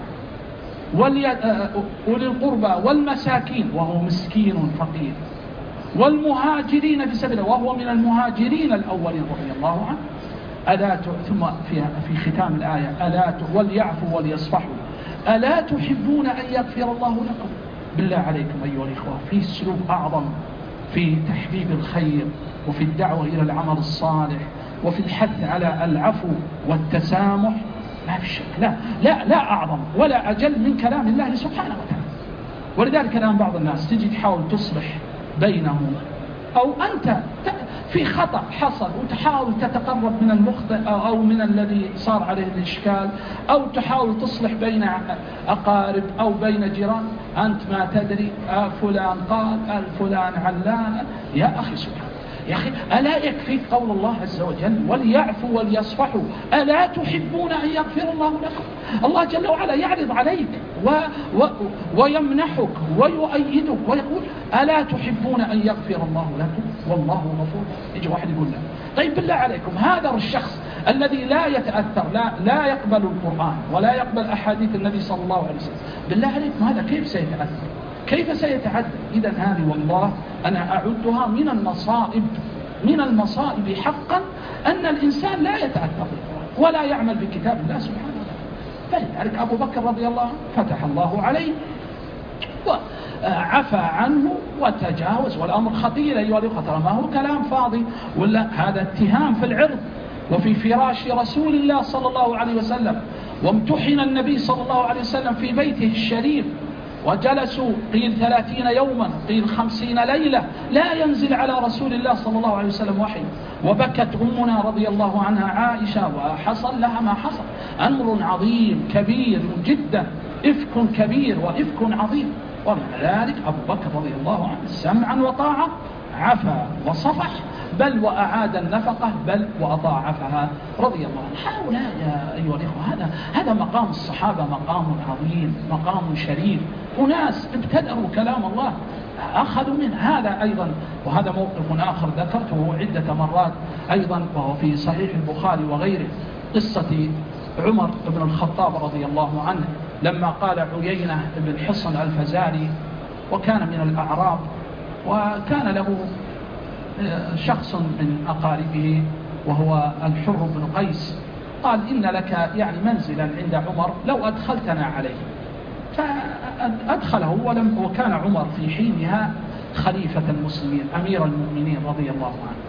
أولي القربى والمساكين وهو مسكين فقير، والمهاجرين في سبيله وهو من المهاجرين الأولين رضي الله عنه. ألا ثم في في ختام الآية ألا وليعفوا وليصفحوا ألا تحبون أن يغفر الله لكم. بالله عليكم أيها الإخوة، في سلوك أعظم في تحبيب الخير وفي الدعوة إلى العمل الصالح وفي الحث على العفو والتسامح، ما في شك، لا لا لا أعظم ولا أجل من كلام الله سبحانه وتعالى. ولذلك الآن بعض الناس تجي تحاول تصلح بينهم، أو أنت في خطأ حصل وتحاول تتقرب من المخطئ أو من الذي صار عليه الإشكال، أو تحاول تصلح بين أقارب أو بين جيران، أنت ما تدري فلان قال فلان علان. يا أخي سبحان، يا أخي ألا يكفيك قول الله عز وجل وليعفوا وليصفحوا ألا تحبون أن يغفر الله لكم؟ الله جل وعلا يعرض عليك و و ويمنحك ويؤيدك ويقول ألا تحبون أن يغفر الله لكم والله غفور. يجي واحد يقول لا طيب بالله عليكم هذا الشخص الذي لا يتأثر لا, لا يقبل القرآن ولا يقبل أحاديث النبي صلى الله عليه وسلم، بالله عليكم هذا كيف سيتأثر؟ كيف سيتعدى؟ إذن هذه والله أنا أعدها من المصائب من المصائب حقا أن الإنسان لا يتأثر ولا يعمل بكتاب الله سبحانه وتعالى. فلذلك أبو بكر رضي الله عنه فتح الله عليه وعفى عنه وتجاوز، والأمر خطير أيها الأخوة، ما هو كلام فاضي ولا هذا اتهام في العرض وفي فراش رسول الله صلى الله عليه وسلم. وامتحن النبي صلى الله عليه وسلم في بيته الشريف وجلسوا قيل ثلاثين يوما قيل خمسين ليلة لا ينزل على رسول الله صلى الله عليه وسلم وحي، وبكت أمنا رضي الله عنها عائشة وحصل لها ما حصل، أمر عظيم كبير جدا، إفك كبير وإفك عظيم. ومع ذلك أبو بكر رضي الله عنه سمعا وطاعة عفا وصفح بل وأعاد النفقة بل وأضاعفها رضي الله عنه. هؤلاء يا أيها الإخوة هذا هذا مقام الصحابة، مقام عظيم مقام شريف، أناس ابتدأوا كلام الله أخذوا منه. هذا أيضا وهذا موقف آخر ذكرته عدة مرات أيضا وهو في صحيح البخاري وغيره، قصة عمر بن الخطاب رضي الله عنه لما قال عيينة بن حصن الفزاري وكان من الأعراب وكان له شخص من أقاربه وهو الحر بن قيس، قال إن لك يعني منزلا عند عمر لو أدخلتنا عليه، فأدخله ولم وكان عمر في حينها خليفة المسلمين أمير المؤمنين رضي الله عنه.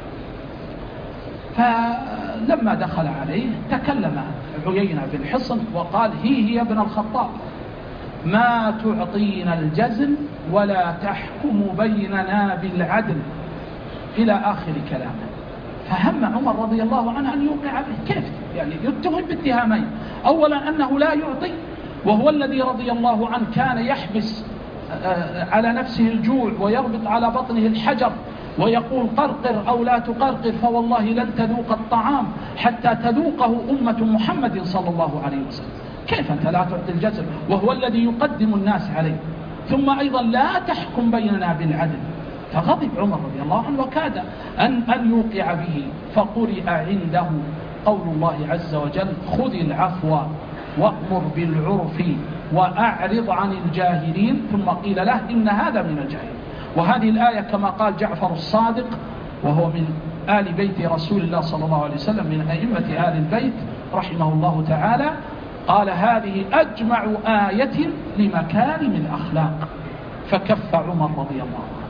فلما دخل عليه تكلم عيينة بن حصن وقال هي هي ابن الخطاب ما تعطينا الجزل ولا تحكم بيننا بالعدل إلى آخر كلامه. فهم عمر رضي الله عنه أن يوقع به، كيف يعني يتهم باتهامين، أولا أنه لا يعطي وهو الذي رضي الله عنه كان يحبس على نفسه الجوع ويربط على بطنه الحجر ويقول قرقر أو لا تقرقر فوالله لن تذوق الطعام حتى تذوقه أمة محمد صلى الله عليه وسلم. كيف أنت لا تعطي الجزل وهو الذي يقدم الناس عليه؟ ثم أيضا لا تحكم بيننا بالعدل. فغضب عمر رضي الله عنه وكاد أن, أن يوقع به، فقرئ عنده قول الله عز وجل خذ العفو وأمر بالعرف وأعرض عن الجاهلين، ثم قيل له إن هذا من الجاهلين. وهذه الآية كما قال جعفر الصادق وهو من آل بيت رسول الله صلى الله عليه وسلم من أئمة آل البيت رحمه الله تعالى، قال هذه أجمع آية لمكارم الأخلاق، فكف عمر رضي الله عنه.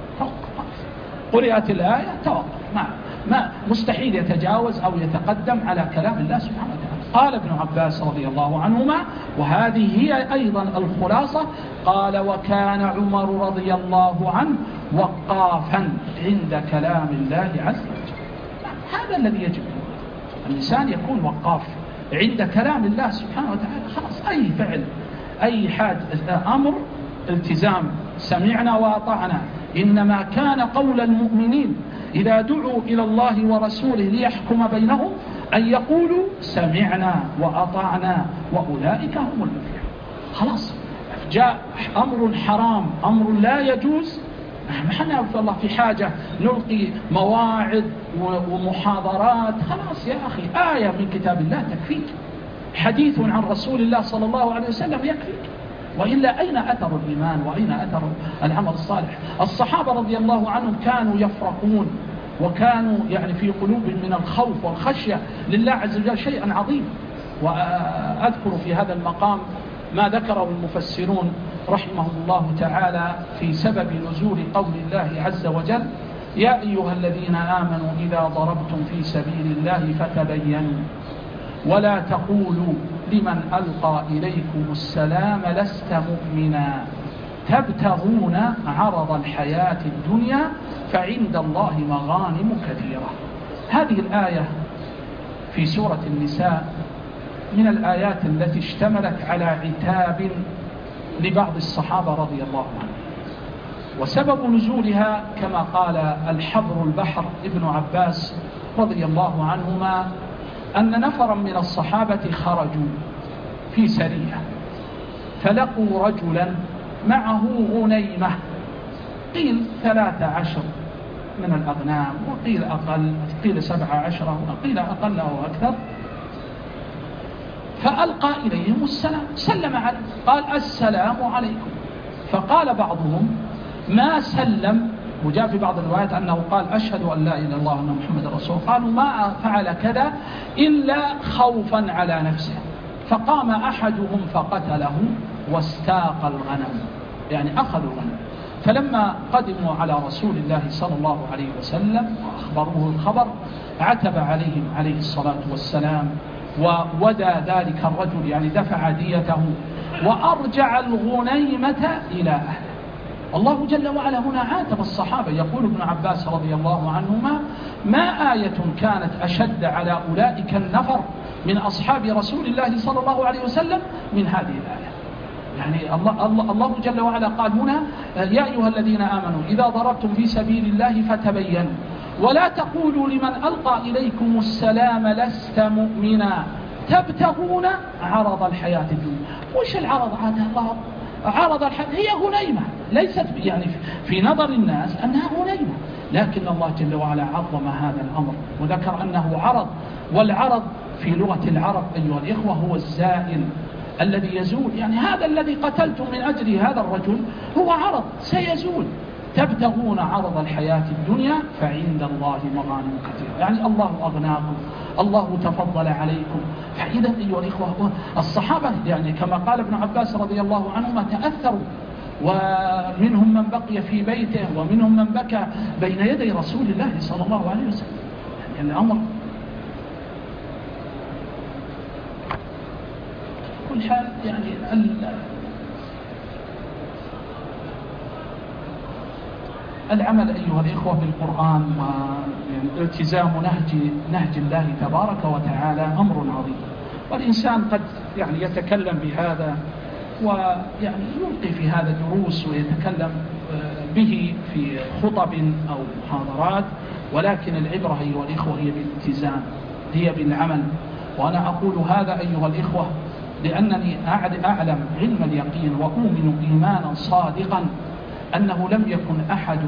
قرأت الآية توقف، ما, ما مستحيل يتجاوز أو يتقدم على كلام الله سبحانه وتعالى. قال ابن عباس رضي الله عنهما وهذه هي أيضا الخلاصة، قال وكان عمر رضي الله عنه وقافا عند كلام الله عز وجل. هذا الذي يجب الإنسان يكون وقاف عند كلام الله سبحانه وتعالى. خلاص أي فعل أي حاجة أمر التزام سمعنا وأطعنا، إنما كان قول المؤمنين إذا دعوا إلى الله ورسوله ليحكم بينهم أن يقولوا سمعنا وأطعنا وأولئك هم المفلحون. خلاص جاء أمر حرام أمر لا يجوز، نحن نعرف الله في حاجة نلقي مواعظ ومحاضرات، خلاص يا أخي آية من كتاب الله تكفيك، حديث عن رسول الله صلى الله عليه وسلم يكفيك، وإلا أين أثر الإيمان وأين أثر العمل الصالح؟ الصحابة رضي الله عنهم كانوا يفرقون وكانوا يعني في قلوبهم من الخوف والخشية لله عز وجل شيئا عظيم. وأذكر في هذا المقام ما ذكره المفسرون رحمهم الله تعالى في سبب نزول قول الله عز وجل يا أيها الذين آمنوا إذا ضربتم في سبيل الله فتبينوا ولا تقولوا لمن ألقى إليكم السلام لست مؤمنا تبتغون عرض الحياة الدنيا فعند الله مغانم كثيرة. هذه الآية في سورة النساء من الآيات التي اشتملت على عتاب لبعض الصحابة رضي الله عنهم، وسبب نزولها كما قال الحبر البحر ابن عباس رضي الله عنهما أن نفرا من الصحابة خرجوا في سرية فلقوا رجلا معه غنيمة، قيل ثلاثة عشر من الأغنام، وقيل أقل، قيل سبعة عشرة، وقيل أقل أو أكثر. فألقى إليهم السلام، سلم عليه، قال السلام عليكم. فقال بعضهم ما سلم، وجاء في بعض الروايات أنه قال أشهد أن لا إله إلا الله وأن محمد رسول الله، قالوا ما فعل كذا إلا خوفا على نفسه. فقام أحدهم فقتله واستاق الغنم، يعني أخذوا الغنم. فلما قدموا على رسول الله صلى الله عليه وسلم وأخبروه الخبر عتب عليهم عليه الصلاة والسلام وودى ذلك الرجل، يعني دفع ديته وأرجع الغنيمة إلى أهله. الله جل وعلا هنا عاتب الصحابة. يقول ابن عباس رضي الله عنهما ما آية كانت أشد على أولئك النفر من أصحاب رسول الله صلى الله عليه وسلم من هذه الآية. يعني الله, الله, الله جل وعلا قال هنا يا أيها الذين آمنوا إذا ضربتم في سبيل الله فتبينوا ولا تقولوا لمن ألقى إليكم السلام لست مؤمنا تبتغون عرض الحياة الدنيا. وش العرض هذا؟ الله عرض الحياة هي غنيمة، ليست يعني في نظر الناس أنها غنيمة، لكن الله جل وعلا عظم هذا الأمر وذكر أنه عرض. والعرض في لغة العرب أيها الإخوة هو الزائل الذي يزول، يعني هذا الذي قتلتم من أجل هذا الرجل هو عرض سيزول. تبتغون عرض الحياة الدنيا فعند الله مغانم كثيرة، يعني الله أغناكم، الله تفضل عليكم. فإذا أيها الإخوة الصحابة يعني كما قال ابن عباس رضي الله عنهما تأثروا، ومنهم من بقي في بيته ومنهم من بكى بين يدي رسول الله صلى الله عليه وسلم. يعني الأمر كل حال يعني العمل أيها الإخوة بالقرآن والالتزام نهج نهج الله تبارك وتعالى أمر عظيم. والإنسان قد يعني يتكلم بهذا ويعني يلقي في هذا دروس ويتكلم به في خطب أو محاضرات، ولكن العبرة أيها الإخوة هي بالالتزام، هي بالعمل. وأنا أقول هذا أيها الإخوة لأنني أعلم علم اليقين وأؤمن إيمانا صادقا أنه لم يكن أحد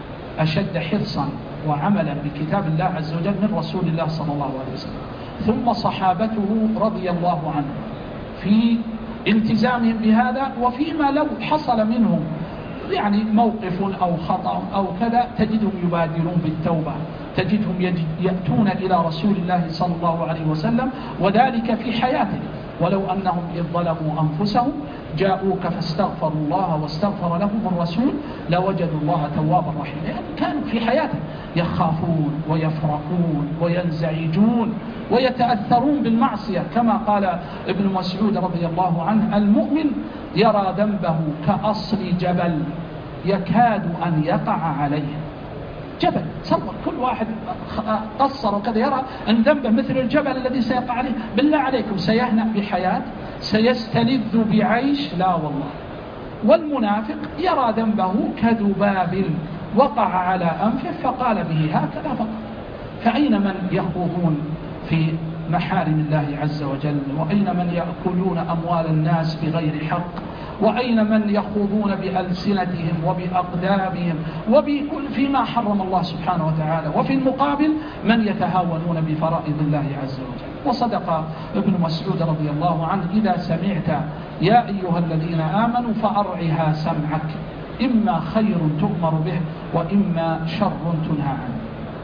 أشد حرصا وعملا بكتاب الله عز وجل من رسول الله صلى الله عليه وسلم، ثم صحابته رضي الله عنهم في التزامهم بهذا. وفيما لو حصل منهم يعني موقف أو خطأ أو كذا تجدهم يبادرون بالتوبة، تجدهم يأتون إلى رسول الله صلى الله عليه وسلم وذلك في حياته. ولو أنهم إذ ظلموا أنفسهم جاءوك فاستغفروا الله واستغفر لهم الرسول لوجدوا الله توابا رحيما. يعني كانوا في حياته يخافون ويفرقون وينزعجون ويتأثرون بالمعصية، كما قال ابن مسعود رضي الله عنه المؤمن يرى ذنبه كأصل جبل يكاد أن يقع عليه. جبل، تصور كل واحد قصر وكذا يرى أن ذنبه مثل الجبل الذي سيقع عليه. بالله عليكم سيهنأ بحياة؟ سيستلذ بعيش؟ لا والله. والمنافق يرى ذنبه كذباب وقع على أنفه فقال به هكذا فقط. فأين من يخوضون في محارم الله عز وجل؟ وأين من يأكلون أموال الناس بغير حق؟ وأين من يخوضون بألسنتهم وبأقدامهم وبكل فيما حرم الله سبحانه وتعالى؟ وفي المقابل من يتهاونون بفرائض الله عز وجل. وصدق ابن مسعود رضي الله عنه إذا سمعت يا أيها الذين آمنوا فأرعها سمعك، إما خير تؤمر به وإما شر تنهى عنه.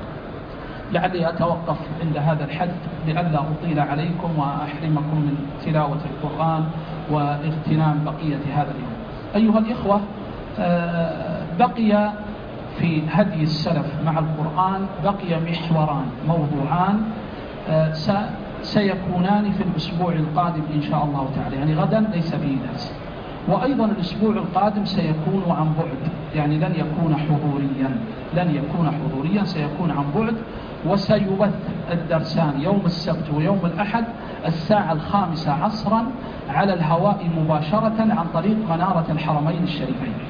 لعلي أتوقف عند هذا الحد لئلا أطيل عليكم وأحرمكم من تلاوة القرآن واغتنام بقية هذا اليوم. أيها الإخوة، بقي في هدي السلف مع القرآن بقي محوران موضوعان سيكونان في الأسبوع القادم إن شاء الله تعالى، يعني غدا ليس به درس، وأيضا الأسبوع القادم سيكون عن بعد، يعني لن يكون حضوريا لن يكون حضوريا سيكون عن بعد. وسيبث الدرسان يوم السبت ويوم الأحد الساعة الخامسة عصرا على الهواء مباشرة عن طريق منارة الحرمين الشريفين.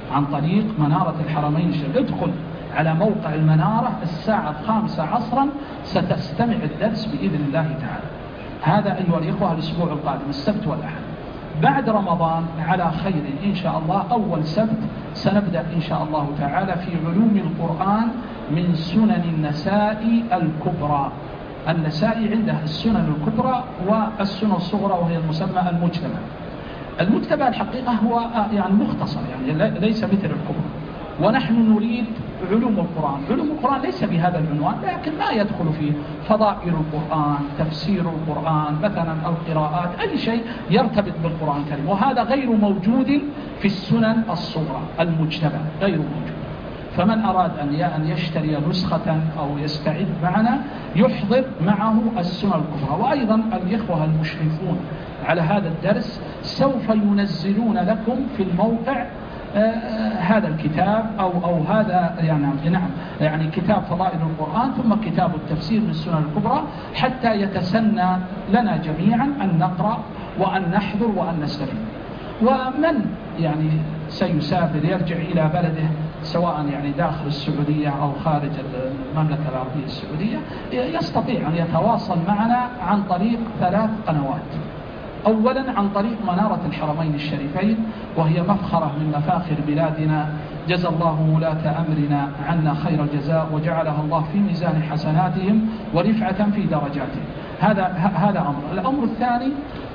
عن طريق منارة الحرمين الشريفين. ادخل على موقع المنارة الساعة الخامسة عصرا ستستمع الدرس بإذن الله تعالى. هذا أيها الإخوة الأسبوع القادم السبت والأحد. بعد رمضان على خير إن شاء الله أول سبت سنبدأ إن شاء الله تعالى في علوم القرآن من سنن النسائي الكبرى. النسائي عنده السنن الكبرى والسنن الصغرى وهي المسمى المجتمع. المجتمع الحقيقة هو يعني مختصر، يعني ليس مثل الكبرى. ونحن نريد علوم القرآن. علوم القرآن ليس بهذا العنوان، لكن ما يدخل فيه فضائل القرآن، تفسير القرآن، مثلا القراءات، أي شيء يرتبط بالقرآن الكريم. وهذا غير موجود في السنن الصغرى المجتمع، غير موجود. فمن أراد أن يشتري نسخة أو يستعد معنا يحضر معه السنن الكبرى. وأيضا الإخوة المشرفون على هذا الدرس سوف ينزلون لكم في الموقع آه هذا الكتاب أو أو هذا يعني نعم يعني كتاب فضائل القرآن ثم كتاب التفسير من السنن الكبرى، حتى يتسنى لنا جميعا أن نقرأ وأن نحضر وأن نستفيد. ومن يعني سيسافر يرجع إلى بلده سواء يعني داخل السعودية أو خارج المملكة العربية السعودية يستطيع أن يتواصل معنا عن طريق ثلاث قنوات. أولا عن طريق منارة الحرمين الشريفين، وهي مفخرة من مفاخر بلادنا، جزى الله ولاة أمرنا عنا خير الجزاء وجعلها الله في ميزان حسناتهم ورفعة في درجاتهم. هذا هذا أمر. الأمر الثاني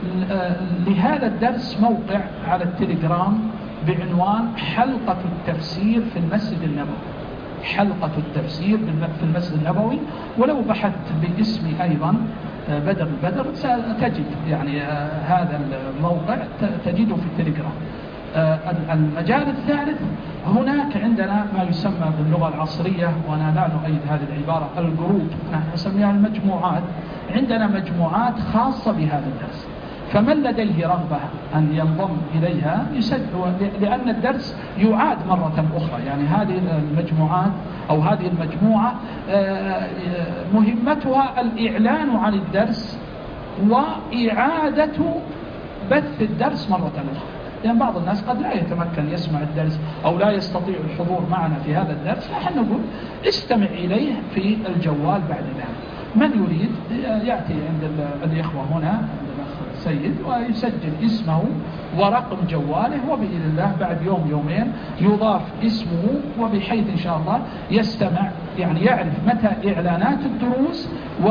لهذا الدرس موقع على التليجرام بعنوان حلقة التفسير في المسجد النبوي. حلقة التفسير في المسجد النبوي، ولو بحثت باسمي أيضا بدر البدر ستجد يعني هذا الموقع تجده في التليجرام. المجال الثالث هناك عندنا ما يسمى باللغة العصرية، وأنا لا نؤيد هذه العبارة، الجروب، نحن نسميها المجموعات. عندنا مجموعات خاصة بهذا الدرس، فمن لديه رغبة أن ينضم إليها يسجل، لأن الدرس يعاد مرة أخرى. يعني هذه المجموعات أو هذه المجموعة مهمتها الإعلان عن الدرس وإعادة بث الدرس مرة أخرى، لأن بعض الناس قد لا يتمكن يسمع الدرس أو لا يستطيع الحضور معنا في هذا الدرس، فنحن نقول استمع إليه في الجوال بعد ذلك. من يريد يأتي عند الإخوة هنا عند الأخ سيد ويسجل اسمه ورقم جواله، وبإذن الله بعد يوم يومين يضاف اسمه، وبحيث إن شاء الله يستمع يعني يعرف متى إعلانات الدروس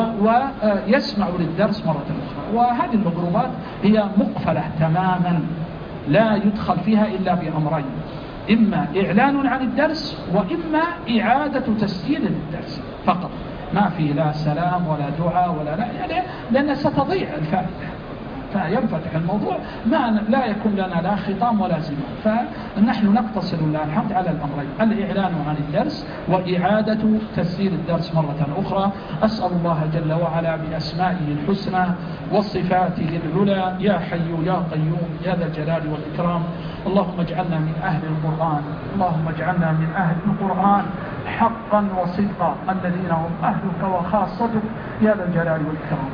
ويسمع للدرس مرة أخرى. وهذه المجروبات هي مقفلة تماما، لا يدخل فيها إلا بأمرين: إما إعلان عن الدرس وإما إعادة تسجيل للدرس فقط. ما في لا سلام ولا دعاء ولا لا، يعني لأن ستضيع الفائدة، فينفتح الموضوع ما لا يكون لنا لا خطام ولا زمام. فنحن نقتصر لله الحمد على الأمرين: الإعلان عن الدرس وإعادة تسجيل الدرس مرة أخرى. أسأل الله جل وعلا بأسمائه الحسنى وصفاته العلى يا حي يا قيوم يا ذا الجلال والإكرام، اللهم اجعلنا من أهل القرآن، اللهم اجعلنا من أهل القرآن حقا وصدقا الذين هم أهلك وخاصتك يا ذا الجلال والإكرام.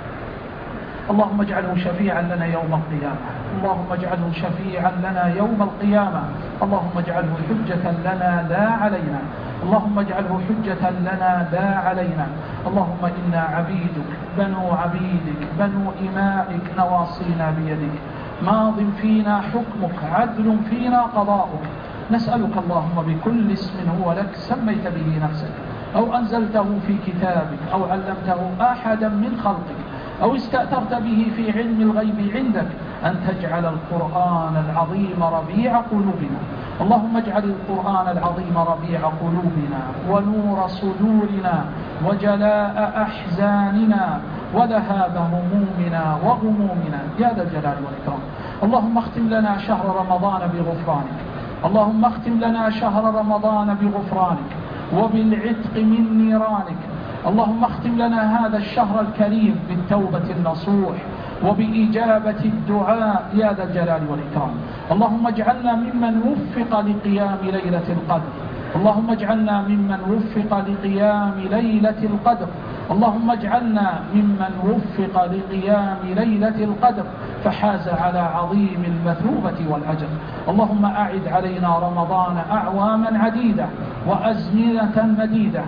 اللهم اجعله شفيعا لنا يوم القيامة، اللهم اجعله شفيعا لنا يوم القيامة، اللهم اجعله حجة لنا لا علينا، اللهم اجعله حجة لنا لا علينا. اللهم إنا عبيدك بنو عبيدك بنو إمائك نواصينا بيدك، ماض فينا حكمك عدل فينا قضاؤك. نسألك اللهم بكل اسم هو لك سميت به نفسك أو أنزلته في كتابك أو علمته أحدا من خلقك أو استأثرت به في علم الغيب عندك أن تجعل القرآن العظيم ربيع قلوبنا. اللهم اجعل القرآن العظيم ربيع قلوبنا ونور صدورنا وجلاء أحزاننا وذهاب همومنا وغمومنا يا ذا الجلال والإكرام. اللهم اختم لنا شهر رمضان بغفرانك، اللهم اختم لنا شهر رمضان بغفرانك وبالعتق من نيرانك. اللهم اختم لنا هذا الشهر الكريم بالتوبة النصوح وبإجابة الدعاء يا ذا الجلال والإكرام. اللهم اجعلنا ممن وفق لقيام ليلة القدر، اللهم اجعلنا ممن وفق لقيام ليلة القدر. اللهم اجعلنا ممن وفق لقيام ليلة القدر فحاز على عظيم المثوبة والأجر. اللهم أعد علينا رمضان أعواما عديدة وأزمنة مديدة،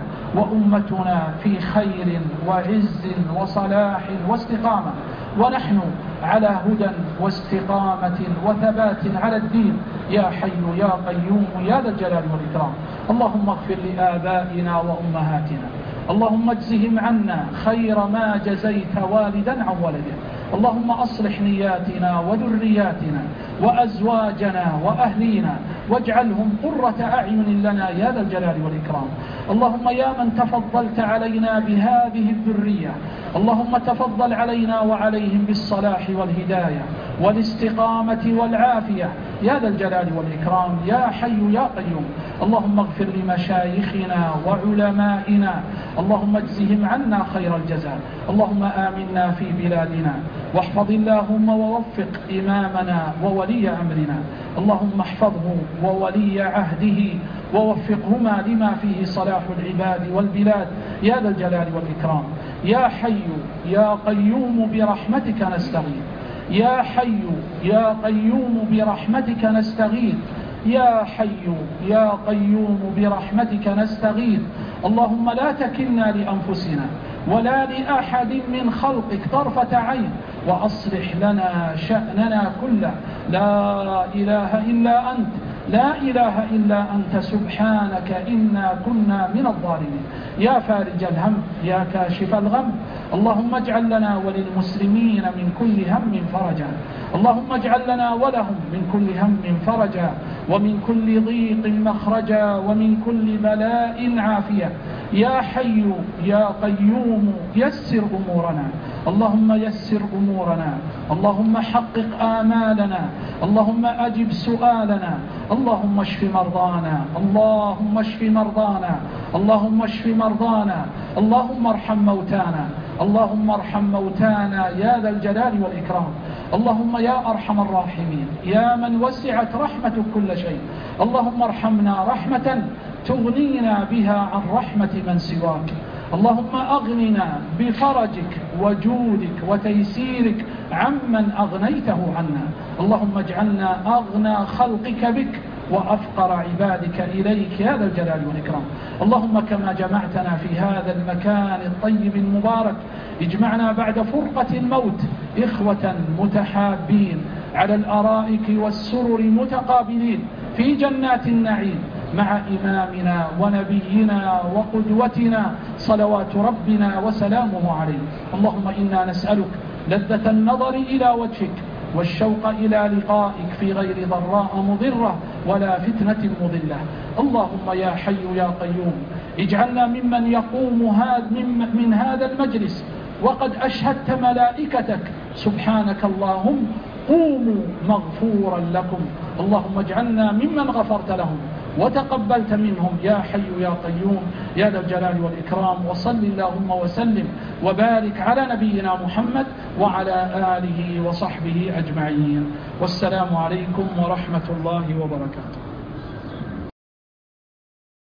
وأمتنا في خير وعز وصلاح واستقامة، ونحن على هدى واستقامة وثبات على الدين، يا حي يا قيوم يا ذا الجلال والإكرام. اللهم اغفر لآبائنا وأمهاتنا، اللهم اجزهم عنا خير ما جزيت والدا عن ولده. اللهم أصلح نياتنا وذرياتنا وأزواجنا وأهلينا واجعلهم قرة أعين لنا يا ذا الجلال والإكرام. اللهم يا من تفضلت علينا بهذه الذرية، اللهم تفضل علينا وعليهم بالصلاح والهداية والاستقامة والعافية يا ذا الجلال والإكرام، يا حي يا قيوم. اللهم اغفر لمشايخنا وعلمائنا، اللهم اجزهم عنا خير الجزاء. اللهم آمنا في بلادنا، واحفظ اللهم ووفق إمامنا وولي أمرنا، اللهم احفظه وولي عهده ووفقهما لما فيه صلاح العباد والبلاد يا ذا الجلال والإكرام. يا حي يا قيوم برحمتك نستغيث، يا حي يا قيوم برحمتك نستغيث، يا حي يا قيوم برحمتك نستغيث. اللهم لا تكلنا لأنفسنا ولا لأحد من خلقك طرفة عين، وأصلح لنا شأننا كله. لا إله إلا أنت، لا إله إلا أنت سبحانك إنا كنا من الظالمين. يا فارج الهم يا كاشف الغم، اللهم اجعل لنا وللمسلمين من كل هم فرجا، اللهم اجعل لنا ولهم من كل هم فرجا، ومن كل ضيق مخرجا، ومن كل بلاء عافية. يا حي يا قيوم يسر أمورنا، اللهم يسر أمورنا، اللهم حقق آمالنا، اللهم أجب سؤالنا، اللهم اشف مرضانا، اللهم اشف مرضانا، اللهم اشف مرضانا، اللهم ارحم موتانا، اللهم ارحم موتانا يا ذا الجلال والإكرام. اللهم يا أرحم الراحمين، يا من وسعت رحمتك كل شيء، اللهم ارحمنا رحمة تغنينا بها عن رحمة من سواك. اللهم أغننا بفرجك وجودك وتيسيرك عمن أغنيته عنا. اللهم اجعلنا أغنى خلقك بك وأفقر عبادك إليك يا ذا الجلال والإكرام. اللهم كما جمعتنا في هذا المكان الطيب المبارك، اجمعنا بعد فرقة الموت إخوة متحابين على الأرائك والسرر متقابلين في جنات النعيم مع إمامنا ونبينا وقدوتنا صلوات ربنا وسلامه عليه. اللهم إنا نسألك لذة النظر إلى وجهك والشوق إلى لقائك في غير ضراء مضرة ولا فتنة مضلة. اللهم يا حي يا قيوم اجعلنا ممن يقوم من هذا المجلس وقد أشهدت ملائكتك سبحانك اللهم قوموا مغفورا لكم. اللهم اجعلنا ممن غفرت لهم وتقبلت منهم يا حي يا قيوم يا ذا الجلال والإكرام. وصل اللهم وسلم وبارك على نبينا محمد وعلى آله وصحبه أجمعين، والسلام عليكم ورحمة الله وبركاته.